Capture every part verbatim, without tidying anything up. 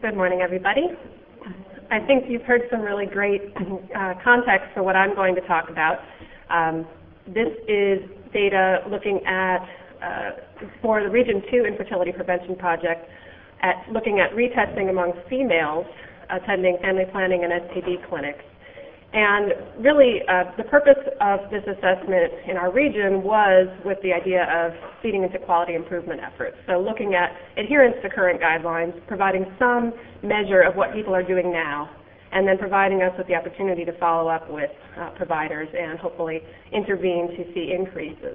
Good morning, everybody. I think you've heard some really great uh, context for what I'm going to talk about. Um, this is data looking at, uh, for the Region two Infertility Prevention Project, at looking at retesting among females attending family planning and S T D clinics. And really, uh, the purpose of this assessment in our region was with the idea of feeding into quality improvement efforts. So looking at adherence to current guidelines, providing some measure of what people are doing now, and then providing us with the opportunity to follow up with uh, providers and hopefully intervene to see increases.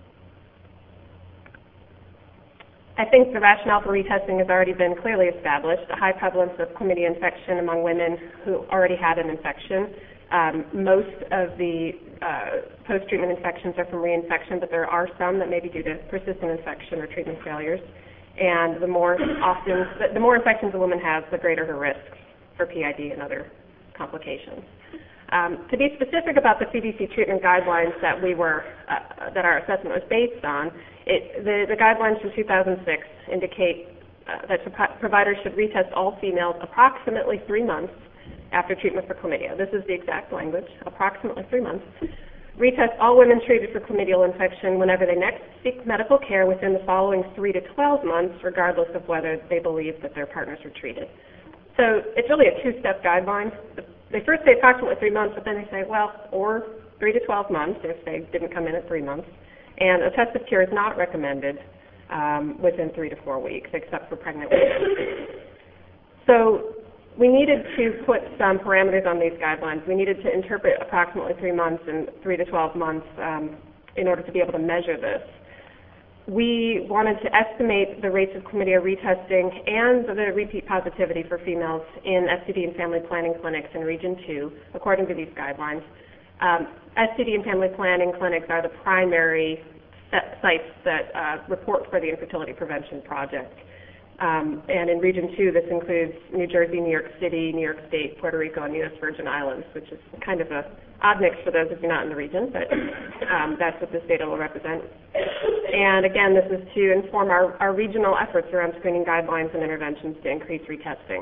I think the rationale for retesting has already been clearly established. A high prevalence of chlamydia infection among women who already had an infection. Um, most of the uh, post-treatment infections are from reinfection, but there are some that may be due to persistent infection or treatment failures. And the more often, the, the more infections a woman has, the greater her risk for P I D and other complications. Um, to be specific about the C D C treatment guidelines that we were, uh, that our assessment was based on, it, the, the guidelines from two thousand six indicate uh, that providers should retest all females approximately three months after treatment for chlamydia. This is the exact language, approximately three months. Retest all women treated for chlamydial infection whenever they next seek medical care within the following three to twelve months, regardless of whether they believe that their partners were treated. So it's really a two-step guideline. They first say approximately three months, but then they say, well, or three to twelve months if they didn't come in at three months. And a test of cure is not recommended um, within three to four weeks, except for pregnant women. So we needed to put some parameters on these guidelines. We needed to interpret approximately three months and three to twelve months um, in order to be able to measure this. We wanted to estimate the rates of chlamydia retesting and the repeat positivity for females in S T D and family planning clinics in Region two, according to these guidelines. Um, S T D and family planning clinics are the primary sites that uh, report for the Infertility Prevention Project. Um, and in Region two, this includes New Jersey, New York City, New York State, Puerto Rico, and U S Virgin Islands, which is kind of a odd mix for those of you not in the region, but um, that's what this data will represent. And again, this is to inform our, our regional efforts around screening guidelines and interventions to increase retesting.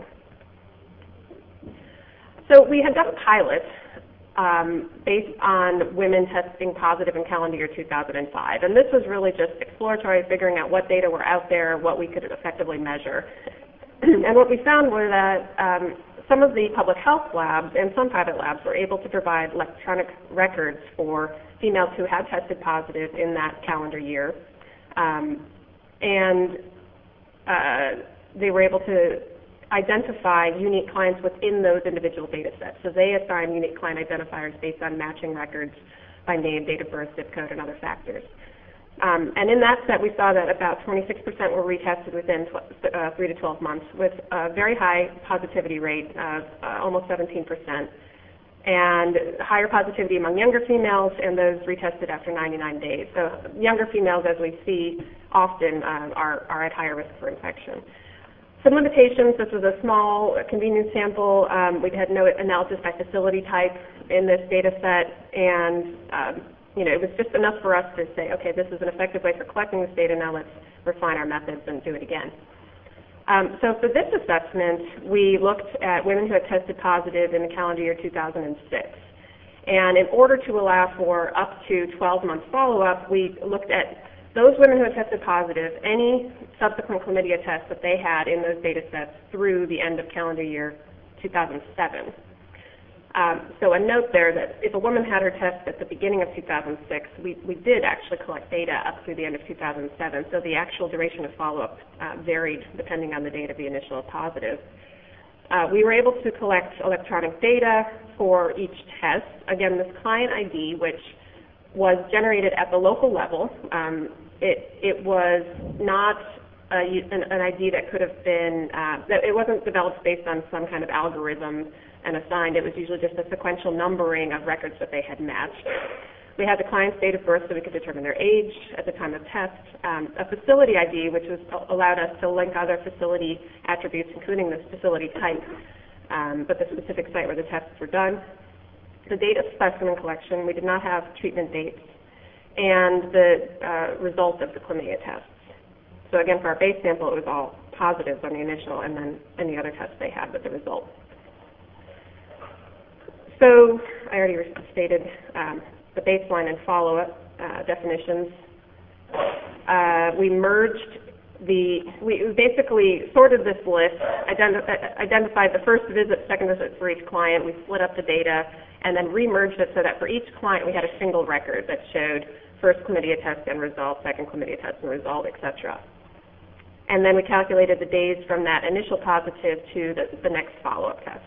So we had done a pilot um, based on women testing positive in calendar year two thousand five, and this was really just exploratory, figuring out what data were out there, what we could effectively measure. And what we found were that um, some of the public health labs and some private labs were able to provide electronic records for females who had tested positive in that calendar year. Um, and uh, they were able to identify unique clients within those individual data sets. So they assign unique client identifiers based on matching records by name, date of birth, zip code, and other factors. Um, and in that set, we saw that about twenty-six percent were retested within uh, three to twelve months, with a very high positivity rate of uh, almost seventeen percent, and higher positivity among younger females and those retested after ninety-nine days. So younger females, as we see often, uh, are, are at higher risk for infection. Some limitations: this was a small, convenient sample. Um, we had no analysis by facility type in this data set, and um, you know, it was just enough for us to say, okay, this is an effective way for collecting this data. Now let's refine our methods and do it again. Um, so for this assessment, we looked at women who had tested positive in the calendar year two thousand six. And in order to allow for up to twelve months follow-up, we looked at those women who had tested positive, any subsequent chlamydia tests that they had in those data sets through the end of calendar year two thousand seven. Um, so a note there that if a woman had her test at the beginning of two thousand six, we, we did actually collect data up through the end of two thousand seven, so the actual duration of follow-up uh, varied depending on the date of the initial positive. Uh, we were able to collect electronic data for each test. Again, this client I D, which was generated at the local level, um, it, it was not a, an, an I D that could have been, uh, that it wasn't developed based on some kind of algorithm and assigned. It was usually just a sequential numbering of records that they had matched. We had the client's date of birth so we could determine their age at the time of test, um, a facility I D, which was, allowed us to link other facility attributes, including the facility type, um, but the specific site where the tests were done. The date of specimen collection, we did not have treatment dates, and the uh, result of the chlamydia tests. So again, for our base sample, it was all positives on the initial and then any other tests they had with the results. So I already stated um, the baseline and follow-up uh, definitions. Uh, we merged the, we basically sorted this list, identi identified the first visit, second visit for each client. We split up the data and then re-merged it so that for each client we had a single record that showed first chlamydia test and result, second chlamydia test and result, et cetera. And then we calculated the days from that initial positive to the, the next follow-up test.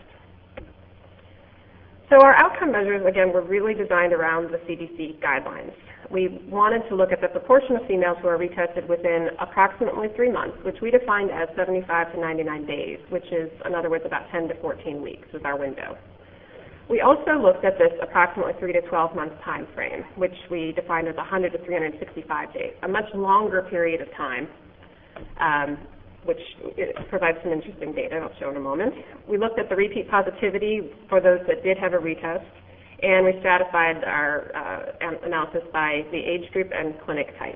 So our outcome measures, again, were really designed around the C D C guidelines. We wanted to look at the proportion of females who are retested within approximately three months, which we defined as seventy-five to ninety-nine days, which is, in other words, about ten to fourteen weeks is our window. We also looked at this approximately three to twelve month time frame, which we defined as one hundred to three hundred sixty-five days, a much longer period of time, um, which provides some interesting data I'll show in a moment. We looked at the repeat positivity for those that did have a retest, and we stratified our uh, analysis by the age group and clinic type.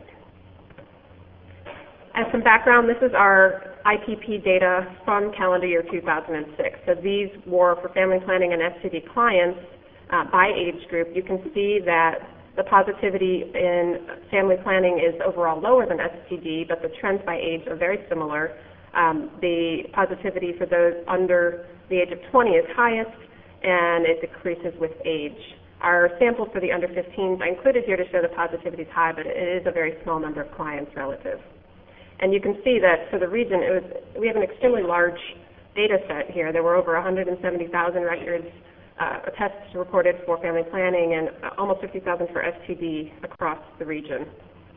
As some background, this is our I P P data from calendar year two thousand six. So these were for family planning and S T D clients uh, by age group. You can see that the positivity in family planning is overall lower than S T D, but the trends by age are very similar. Um, the positivity for those under the age of twenty is highest, and it decreases with age. Our sample for the under fifteens I included here to show the positivity is high, but it is a very small number of clients relative. And you can see that for the region, it was, we have an extremely large data set here. There were over one hundred seventy thousand records, uh, tests reported for family planning, and almost fifty thousand for S T D across the region.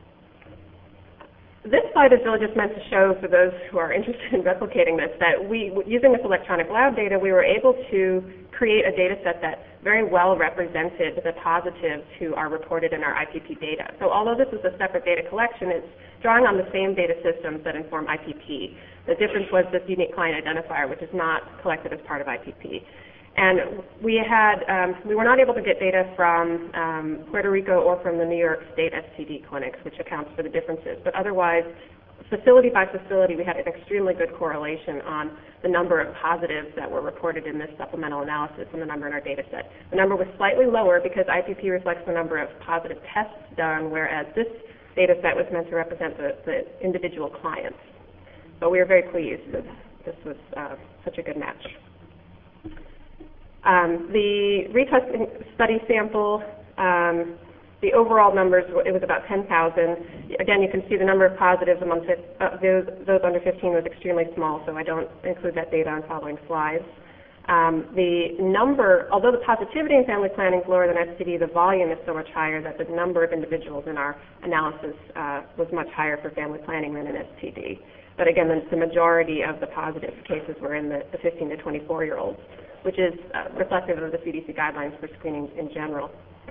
This slide is really just meant to show, for those who are interested in replicating this, that we, using this electronic lab data, we were able to create a data set that very well represented the positives who are reported in our I P P data. So although this is a separate data collection, it's drawing on the same data systems that inform I P P. The difference was this unique client identifier, which is not collected as part of I P P. And we had, um, we were not able to get data from um, Puerto Rico or from the New York State S T D clinics, which accounts for the differences. But otherwise, facility by facility, we had an extremely good correlation on the number of positives that were reported in this supplemental analysis and the number in our data set. The number was slightly lower because I P P reflects the number of positive tests done, whereas this data set was meant to represent the, the individual clients. But we were very pleased that this was uh, such a good match. Um, the retesting study sample, um, the overall numbers, it was about ten thousand. Again, you can see the number of positives among uh, those, those under fifteen was extremely small, so I don't include that data on following slides. Um, the number, although the positivity in family planning is lower than S T D, the volume is so much higher that the number of individuals in our analysis uh, was much higher for family planning than in S T D. But again, the, the majority of the positive cases were in the, the fifteen to twenty-four year olds, which is uh, reflective of the C D C guidelines for screening in general.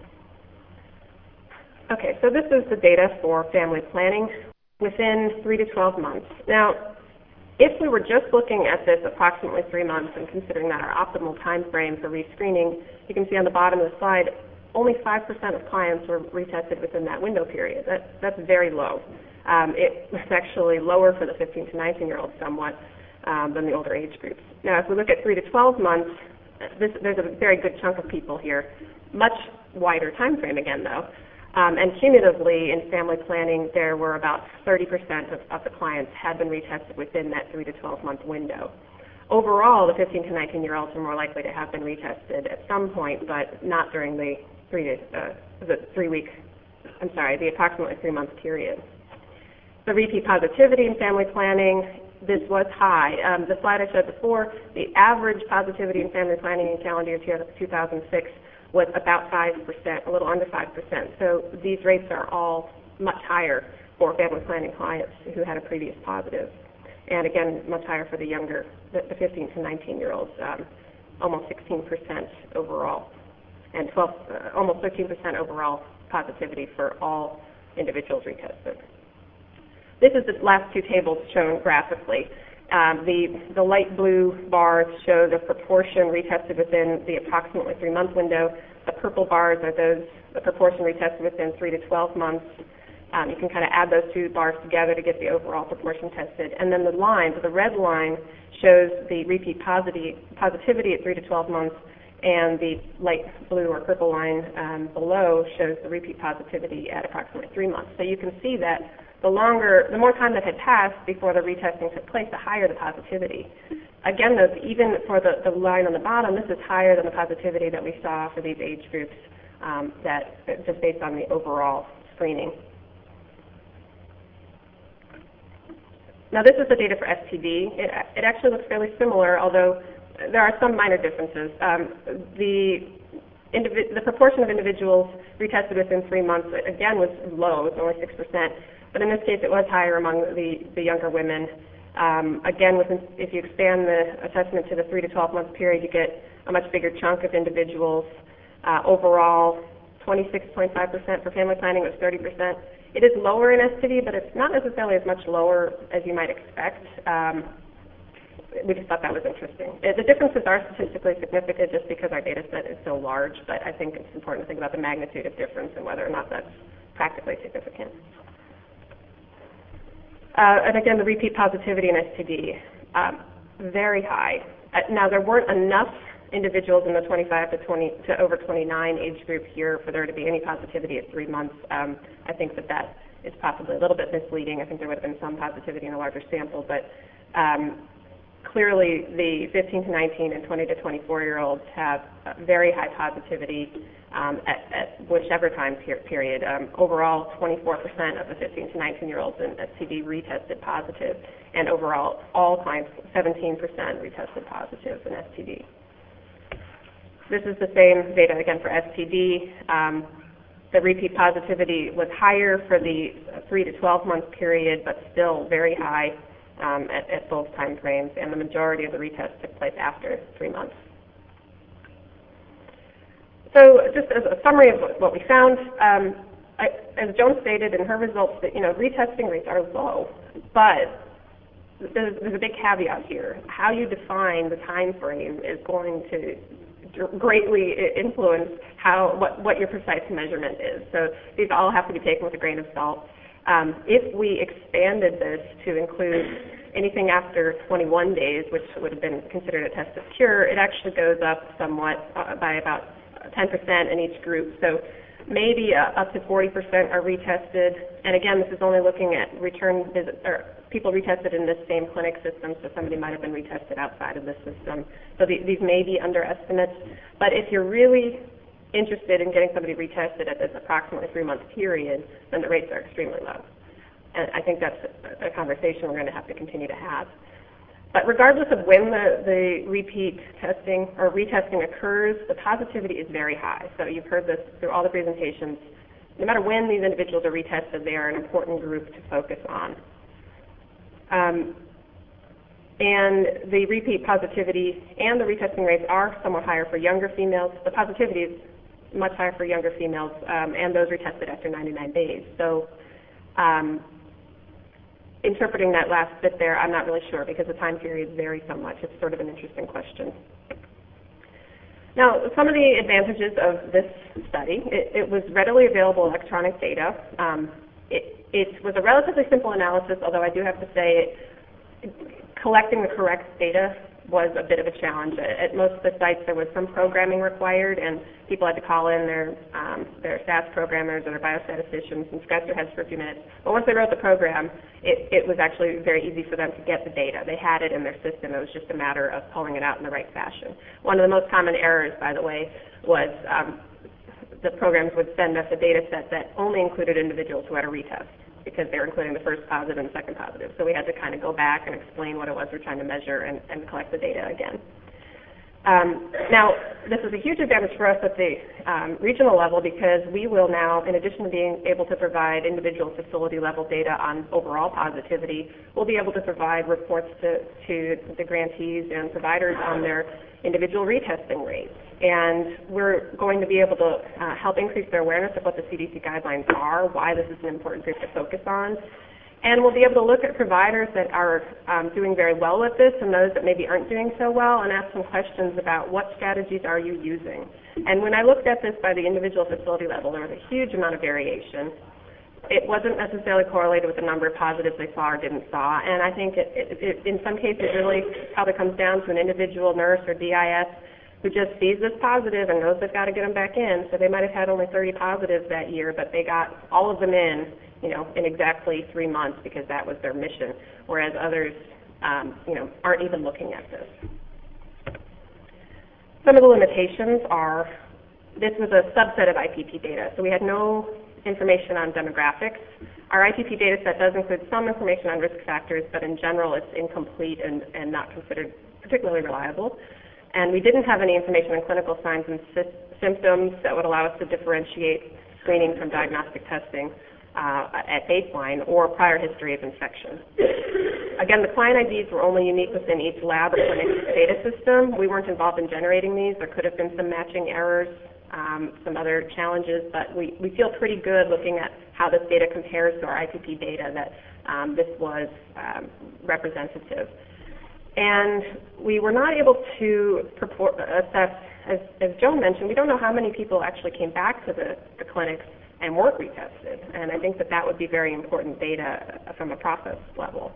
Okay, so this is the data for family planning within three to twelve months. Now, if we were just looking at this approximately three months and considering that our optimal time frame for rescreening, you can see on the bottom of the slide, only five percent of clients were retested within that window period. That, that's very low. Um, it was actually lower for the fifteen to nineteen year olds somewhat um, than the older age groups. Now, if we look at three to twelve months, this, there's a very good chunk of people here. Much wider time frame again, though. Um, and cumulatively, in family planning, there were about thirty percent of, of the clients had been retested within that three to twelve month window. Overall, the fifteen to nineteen year olds are more likely to have been retested at some point, but not during the three to uh, the three week, I'm sorry, the approximately three month period. The repeat positivity in family planning, this was high. Um, the slide I showed before, the average positivity in family planning in calendar year two thousand six was about five percent, a little under five percent. So these rates are all much higher for family planning clients who had a previous positive. And again, much higher for the younger, the, the fifteen to nineteen year olds, um, almost sixteen percent overall, and twelve, uh, almost thirteen percent overall positivity for all individuals retested. This is the last two tables shown graphically. Um, the, the light blue bars show the proportion retested within the approximately three-month window. The purple bars are those, the proportion retested within three to twelve months. Um, you can kind of add those two bars together to get the overall proportion tested. And then the line, so the red line shows the repeat positivity, positivity at three to twelve months, and the light blue or purple line um, below shows the repeat positivity at approximately three months. So you can see that the longer, the more time that had passed before the retesting took place, the higher the positivity. Again, though, even for the, the line on the bottom, this is higher than the positivity that we saw for these age groups, um, that just based on the overall screening. Now, this is the data for S T D. It, it actually looks fairly similar, although there are some minor differences. Um, the, the proportion of individuals retested within three months, again, was low. It was only six percent. But in this case, it was higher among the, the younger women. Um, again, within, if you expand the assessment to the three to twelve month period, you get a much bigger chunk of individuals. Uh, overall, twenty-six point five percent for family planning was thirty percent. It is lower in S T D, but it's not necessarily as much lower as you might expect. Um, we just thought that was interesting. Uh, the differences are statistically significant just because our data set is so large, but I think it's important to think about the magnitude of difference and whether or not that's practically significant. Uh, and again, the repeat positivity in S T D, um, very high. Uh, now, there weren't enough individuals in the twenty-five to twenty to over twenty-nine age group here for there to be any positivity at three months. Um, I think that that is possibly a little bit misleading. I think there would have been some positivity in a larger sample, but um, clearly the fifteen to nineteen and twenty to twenty-four year olds have very high positivity um, at, at whichever time per period. Um, overall, twenty-four percent of the fifteen to nineteen year olds in S T D retested positive, and overall, all clients, seventeen percent retested positive in S T D. This is the same data again for S T D. Um, the repeat positivity was higher for the three to twelve month period, but still very high um, at, at both time frames, and the majority of the retests took place after three months. So just as a summary of what we found, um, I, as Joan stated in her results, that you know retesting rates are low, but there's, there's a big caveat here. How you define the time frame is going to greatly influence how what, what your precise measurement is. So these all have to be taken with a grain of salt. Um, if we expanded this to include anything after twenty-one days, which would have been considered a test of cure, it actually goes up somewhat uh, by about ten percent in each group. So maybe uh, up to forty percent are retested. And again, this is only looking at return visit, or people retested in this same clinic system, so somebody might have been retested outside of this system. So the, these may be underestimates. But if you're really interested in getting somebody retested at this approximately three-month period, then the rates are extremely low. And I think that's a, a conversation we're going to have to continue to have. But regardless of when the, the repeat testing or retesting occurs, the positivity is very high. So you've heard this through all the presentations. No matter when these individuals are retested, they are an important group to focus on. Um, and the repeat positivity and the retesting rates are somewhat higher for younger females. The positivity is much higher for younger females, um, and those retested after ninety-nine days. So um, interpreting that last bit there, I'm not really sure because the time periods vary so much. It's sort of an interesting question. Now, some of the advantages of this study, it, it was readily available electronic data. Um, it, it was a relatively simple analysis, although I do have to say it, collecting the correct data was a bit of a challenge. At most of the sites, there was some programming required, and people had to call in their um, their S A S programmers or their biostatisticians and scratch their heads for a few minutes. But once they wrote the program, it, it was actually very easy for them to get the data. They had it in their system. It was just a matter of pulling it out in the right fashion. One of the most common errors, by the way, was um, the programs would send us a data set that only included individuals who had a retest, because they were including the first positive and second positive. So we had to kind of go back and explain what it was we're trying to measure and, and collect the data again. Um, now, this is a huge advantage for us at the um, regional level because we will now, in addition to being able to provide individual facility level data on overall positivity, we'll be able to provide reports to, to the grantees and providers on their individual retesting rates. And we're going to be able to uh, help increase their awareness of what the C D C guidelines are, why this is an important group to focus on. And we'll be able to look at providers that are um, doing very well with this and those that maybe aren't doing so well and ask some questions about what strategies are you using. And when I looked at this by the individual facility level, there was a huge amount of variation. it wasn't necessarily correlated with the number of positives they saw or didn't saw. And I think it, it, it, in some cases it really probably comes down to an individual nurse or D I S who just sees this positive and knows they've got to get them back in. So they might have had only thirty positives that year, but they got all of them in, you know, in exactly three months because that was their mission, whereas others, um, you know, aren't even looking at this. Some of the limitations are, this was a subset of I P P data, so we had no information on demographics. Our I P P data set does include some information on risk factors, but in general it's incomplete and, and not considered particularly reliable. And we didn't have any information on clinical signs and sy symptoms that would allow us to differentiate screening from diagnostic testing uh, at baseline or prior history of infection. Again, the client I Ds were only unique within each lab or clinic data system. We weren't involved in generating these. There could have been some matching errors, um, some other challenges, but we, we feel pretty good looking at how this data compares to our I P P data that um, this was um, representative. And we were not able to purport, assess, as, as Joan mentioned, we don't know how many people actually came back to the, the clinics and weren't retested. And I think that that would be very important data from a process level.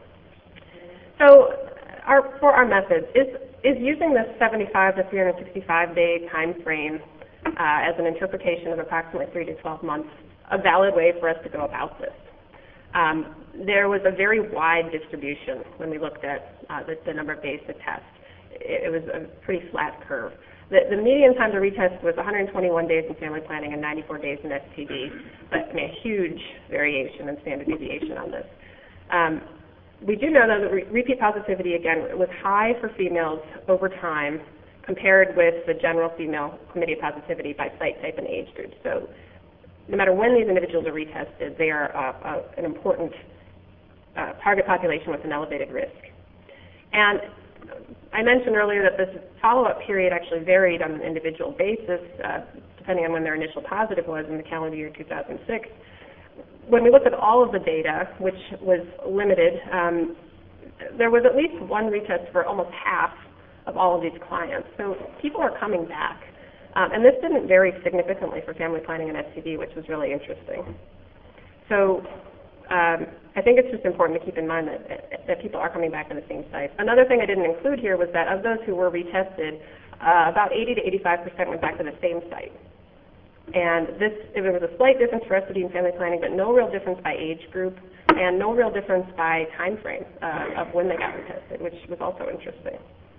So our, for our methods, is, is using this seventy-five to three hundred sixty-five day time frame uh, as an interpretation of approximately three to twelve months a valid way for us to go about this? Um, there was a very wide distribution when we looked at uh, the, the number of days to test. It, it was a pretty flat curve. The, the median time to retest was one hundred twenty-one days in family planning and ninety-four days in S T D, but I mean, a huge variation in standard deviation on this. Um, we do know that the re repeat positivity, again, was high for females over time compared with the general female chlamydia positivity by site type and age group. So no matter when these individuals are retested, they are uh, uh, an important uh, target population with an elevated risk. And I mentioned earlier that this follow-up period actually varied on an individual basis, uh, depending on when their initial positive was in the calendar year two thousand six. When we looked at all of the data, which was limited, um, there was at least one retest for almost half of all of these clients. So people are coming back. Um, and this didn't vary significantly for family planning and S T D, which was really interesting. So um, I think it's just important to keep in mind that, that people are coming back to the same site. Another thing I didn't include here was that of those who were retested, uh, about eighty to eighty-five percent went back to the same site. And this, there was a slight difference for S T D and family planning, but no real difference by age group, and no real difference by time frame uh, of when they got retested, which was also interesting.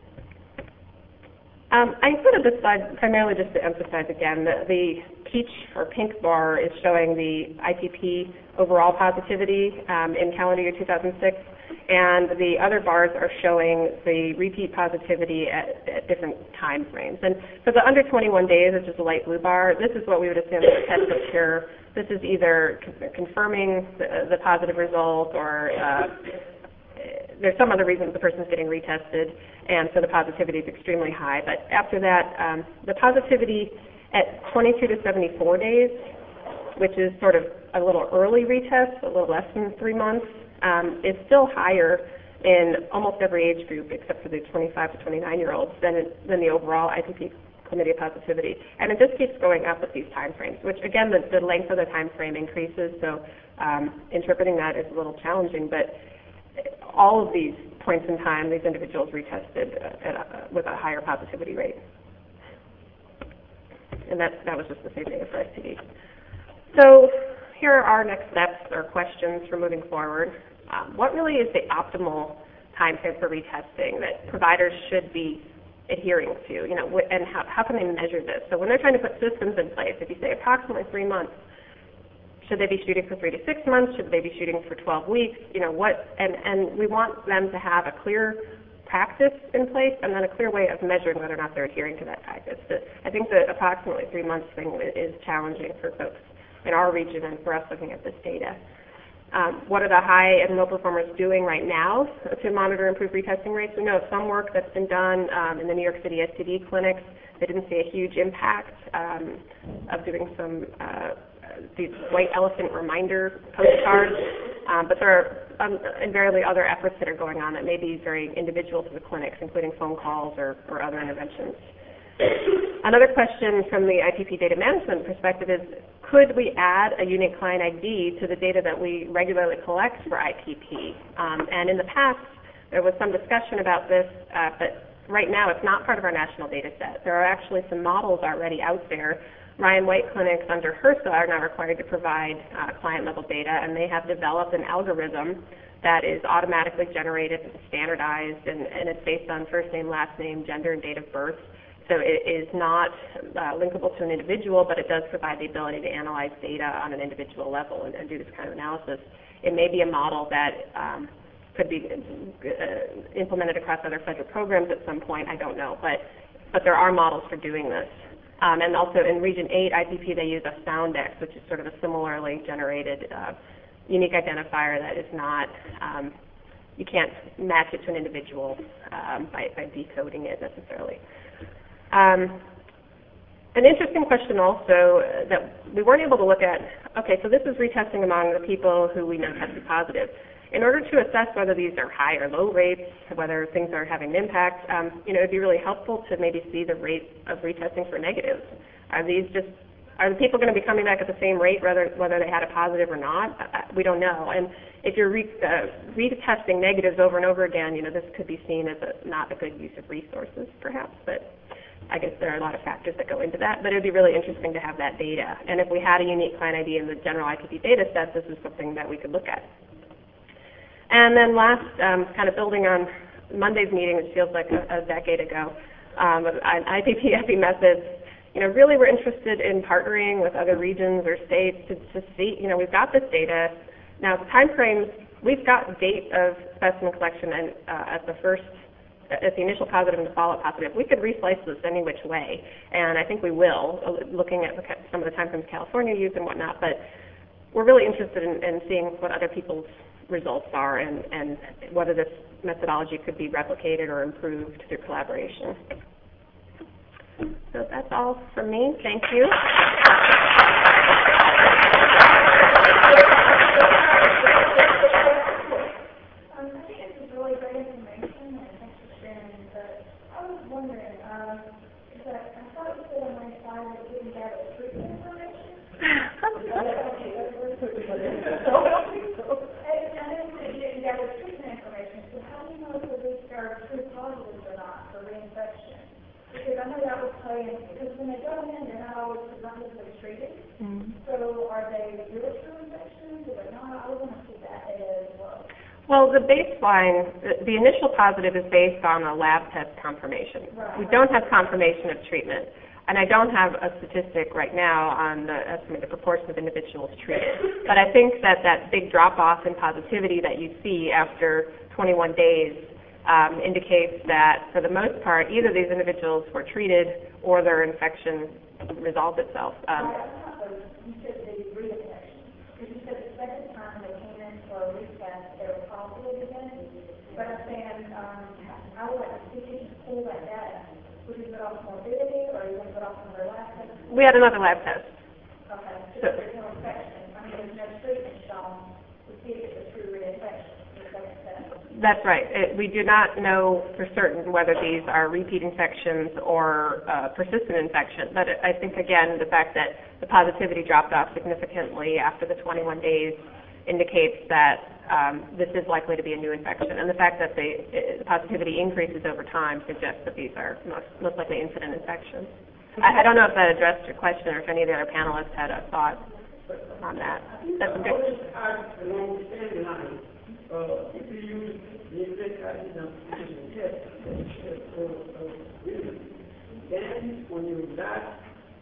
Um, I included this slide primarily just to emphasize again that the peach or pink bar is showing the I P P overall positivity um, in calendar year two thousand six, and the other bars are showing the repeat positivity at, at different time frames. And for the under twenty-one days, which is the light blue bar, this is what we would assume is a test of cure. This is either confirming the, the positive result or uh, there's some other reason the person's getting retested, and so the positivity is extremely high. But after that, um, the positivity at twenty-two to seventy-four days, which is sort of a little early retest, a little less than three months, um, is still higher in almost every age group except for the twenty-five to twenty-nine-year-olds than, it, than the overall I P P chlamydia positivity. And it just keeps going up with these time frames, which again, the, the length of the time frame increases, so um, interpreting that is a little challenging. But all of these points in time, these individuals retested at a, with a higher positivity rate. And that, that was just the same thing for S T D. So here are our next steps or questions for moving forward. Um, what really is the optimal time frame for retesting that providers should be adhering to? You know, and how, how can they measure this? So when they're trying to put systems in place, if you say approximately three months, should they be shooting for three to six months? Should they be shooting for twelve weeks? You know, what, and, and we want them to have a clear practice in place and then a clear way of measuring whether or not they're adhering to that practice. The, I think the approximately three months thing is challenging for folks in our region and for us looking at this data. Um, what are the high and low performers doing right now to monitor improved retesting rates? We know of some work that's been done um, in the New York City S T D clinics. They didn't see a huge impact um, of doing some uh, these white elephant reminder postcards, um, but there are um, invariably other efforts that are going on that may be very individual to the clinics, including phone calls or, or other interventions. Another question from the I P P data management perspective is, could we add a unique client I D to the data that we regularly collect for I P P? Um, and in the past, there was some discussion about this, uh, but right now it's not part of our national data set. There are actually some models already out there. Ryan White clinics under HRSA are now required to provide uh, client-level data, and they have developed an algorithm that is automatically generated and standardized, and, and it's based on first name, last name, gender, and date of birth. So it is not uh, linkable to an individual, but it does provide the ability to analyze data on an individual level and, and do this kind of analysis. It may be a model that um, could be uh, implemented across other federal programs at some point. I don't know, but but there are models for doing this. Um, and also in Region eight I P P, they use a SoundX, which is sort of a similarly generated uh, unique identifier that is not, um, you can't match it to an individual um, by, by decoding it necessarily. Um, an interesting question also that we weren't able to look at, okay, so this is retesting among the people who we know tested positive. In order to assess whether these are high or low rates, whether things are having an impact, um, you know, it'd be really helpful to maybe see the rate of retesting for negatives. Are these just, are the people going to be coming back at the same rate whether, whether they had a positive or not? Uh, we don't know. And if you're re, uh, retesting negatives over and over again, you know, this could be seen as a, not a good use of resources, perhaps, but I guess there are a lot of factors that go into that, but it would be really interesting to have that data. And if we had a unique client I D in the general I P P data set, this is something that we could look at. And then last, um, kind of building on Monday's meeting, which feels like a, a decade ago, um, on I P P epi methods, you know, really we're interested in partnering with other regions or states to, to see, you know, we've got this data. Now, the time frames, we've got date of specimen collection and uh, at the first, at the initial positive and the follow-up positive. We could reslice this any which way, and I think we will, looking at some of the time frames California used and whatnot, but we're really interested in, in seeing what other people's results are and, and whether this methodology could be replicated or improved through collaboration. So that's all from me. Thank you. Because when they go in, they're not always presumptively treated. Mm-hmm. So are they really true infections? Or they're not? I would want to see that as well. Well, the baseline, the, the initial positive is based on a lab test confirmation. Right. We don't have confirmation of treatment. And I don't have a statistic right now on the estimate the proportion of individuals treated. But I think that that big drop-off in positivity that you see after twenty-one days Um, indicates that, for the most part, either these individuals were treated or their infection resolved itself. Um, you said they re-infection. Because you said the second time they came in for a retest, they were positive again. But I'm saying, um, I would like to see if you can pull that data. Would you put off morbidity, or you want to put off another lab test? We had another lab test. Okay. So, so there's no infection. I mean, there's no treatment shown to see if it's a true re-infection. That's right. It, we do not know for certain whether these are repeat infections or uh, persistent infection. But I think, again, the fact that the positivity dropped off significantly after the twenty-one days indicates that um, this is likely to be a new infection. And the fact that the, the positivity increases over time suggests that these are most, most likely incident infections. I, I don't know if that addressed your question or if any of the other panelists had a thought on that. That's a good. Uh, if you use the exact identification test, uh, uh, then when you die,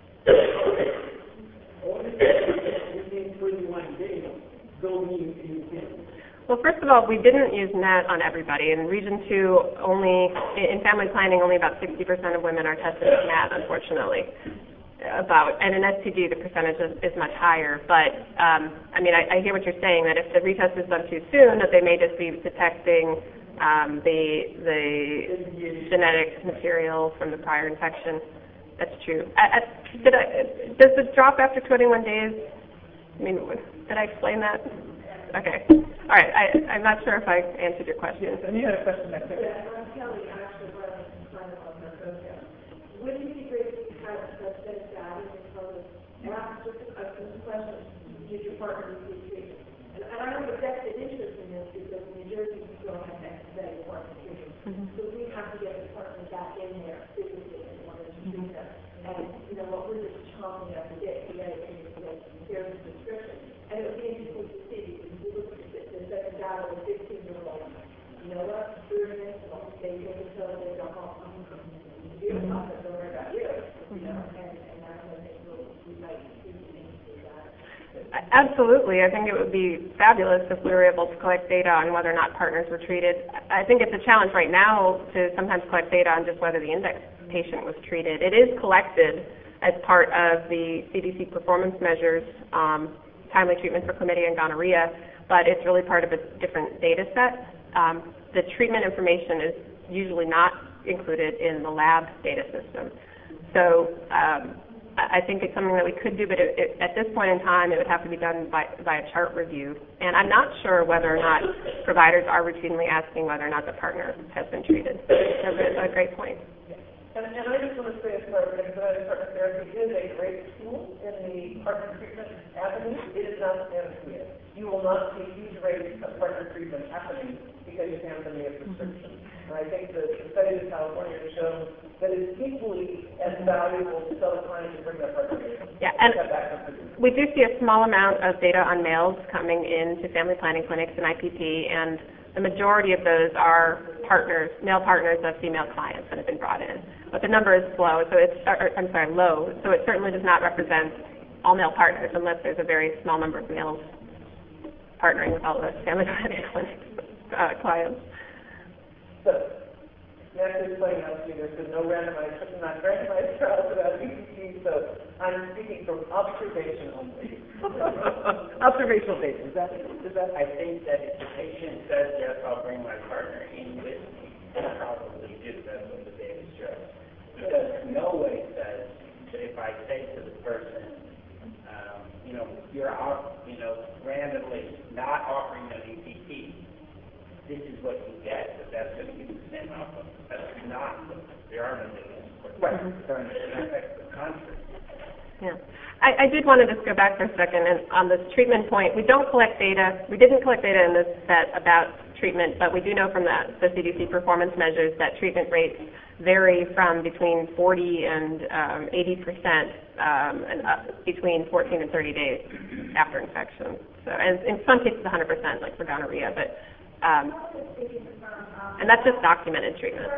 all this within twenty-one days, don't mean anything. Well, first of all, we didn't use N A T on everybody. In Region two, only, in family planning, only about sixty percent of women are tested with N A T, unfortunately. About, and in S T D the percentage is, is much higher, but um, I mean I, I hear what you're saying, that if the retest is done too soon, that they may just be detecting um, the the genetic material from the prior infection. That's true. I, I, did I, does the drop after twenty-one days? I mean, did I explain that? Okay. All right. I, I'm not sure if I answered your question. Yes, and you had a question back there. Yeah, Kelly, actually, what I'm concerned about that. Would you be great to have the set of data in front of us, and ask just a question, question, did your partner receive treatment? And, and I know the vested interest in this because New Jersey still has that study partner treatment. Mm-hmm. So we have to get the partner back in there physically in order to treat them. And, you know, what we're just chomping at the bit, we got to get there's a description. And it would be interesting to see, because we look at the, the second data with fifteen-year-old, you know what, they're in this, they take a pill, they go home. You don't have to worry about you, you know, and, and that's what I think we might do things to that. Absolutely. I think it would be fabulous if we were able to collect data on whether or not partners were treated. I think it's a challenge right now to sometimes collect data on just whether the index patient was treated. It is collected as part of the C D C performance measures, um, timely treatment for chlamydia and gonorrhea, but it's really part of a different data set. Um, the treatment information is usually not included in the lab data system. So um, I think it's something that we could do, but it, it, at this point in time, it would have to be done by, by a chart review. And I'm not sure whether or not providers are routinely asking whether or not the partner has been treated. That's a, a great point. And, and I just want to say, as part of expedited partner therapy is a great tool in the partner treatment avenue. It is not a panacea. You will not see huge rates of partner treatment happening because you can't send me a prescription. And I think the, the study in California has shown that it's equally as valuable to tell a client to bring their partner treatment. Yeah, and we do see a small amount of data on males coming into family planning clinics and I P P, and the majority of those are partners, male partners of female clients that have been brought in. But the number is slow, so it's, or, I'm sorry, low, so it certainly does not represent all male partners unless there's a very small number of males partnering with all the family planning clinic uh, clients. So, Matt is pointing out to me there's been no randomized, not randomized trials about E C T, so I'm speaking from observation only. Observational data, is that, is that? I think that if the patient says, yes, I'll bring my partner in with me, I'll probably do. That's what the data shows. Because no way says that if I say to the person, um, you know, you're out, you know, randomly not offering an E C T, this is what you get, but that's going to give you the same outcome. That's not what there are no data. Right. That's the contrary. Yeah. I, I did want to just go back for a second and on this treatment point. We don't collect data. We didn't collect data in this set about treatment, but we do know from the, the C D C performance measures that treatment rates vary from between forty and um, eighty percent um, and uh, between fourteen and thirty days after infection. So, and in some cases, one hundred percent, like for gonorrhea, but um, and that's just documented treatment.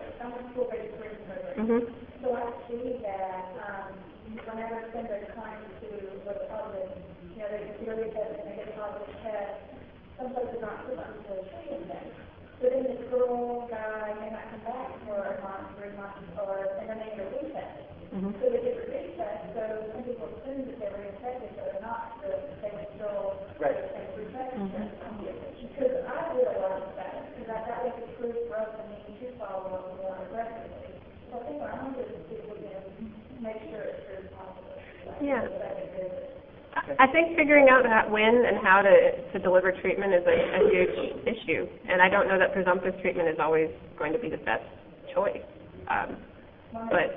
Mm-hmm. So I see that um, whenever I send a client to what's called the, you know, they do the test and they get a positive test, some places aren't put on the treatment test. So then this girl, guy may not come back for a month, three months, or, and then they get a retest. Mm-hmm. So they get a retest, so some people assume that they were infected, but they're not, so they were still right. the same infection. Because I realized that, because I got like a proof for us and need to follow up more aggressively. So I think our own business people can make sure it's as possible. Yeah. I think figuring out how, when and how to, to deliver treatment is a, a huge issue, and I don't know that presumptive treatment is always going to be the best choice. Um, but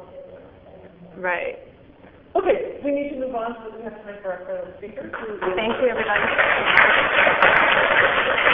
right. Okay, we need to move on so we have time for our final speaker. Thank you, everybody.